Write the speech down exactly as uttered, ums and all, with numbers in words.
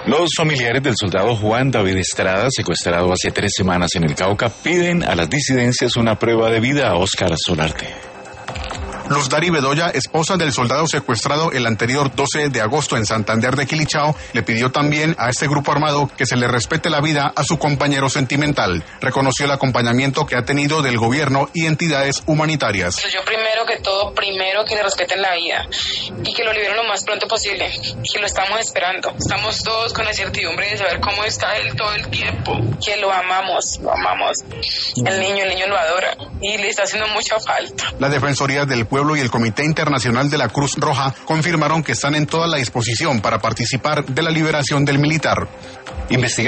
Los familiares del soldado Juan David Estrada, secuestrado hace tres semanas en el Cauca, piden a las disidencias una prueba de vida a Óscar Solarte. Luz Dari Bedoya, esposa del soldado secuestrado el anterior doce de agosto en Santander de Quilichao, le pidió también a este grupo armado que se le respete la vida a su compañero sentimental. Reconoció el acompañamiento que ha tenido del gobierno y entidades humanitarias. Yo primero que todo, primero que le respeten la vida y que lo liberen lo más pronto posible, que lo estamos esperando. Estamos todos con la certidumbre de saber cómo está él todo el tiempo, que lo amamos, lo amamos. El niño, el niño lo adora y le está haciendo mucha falta. La Defensoría del Pueblo y el Comité Internacional de la Cruz Roja confirmaron que están en toda la disposición para participar de la liberación del militar. Investiga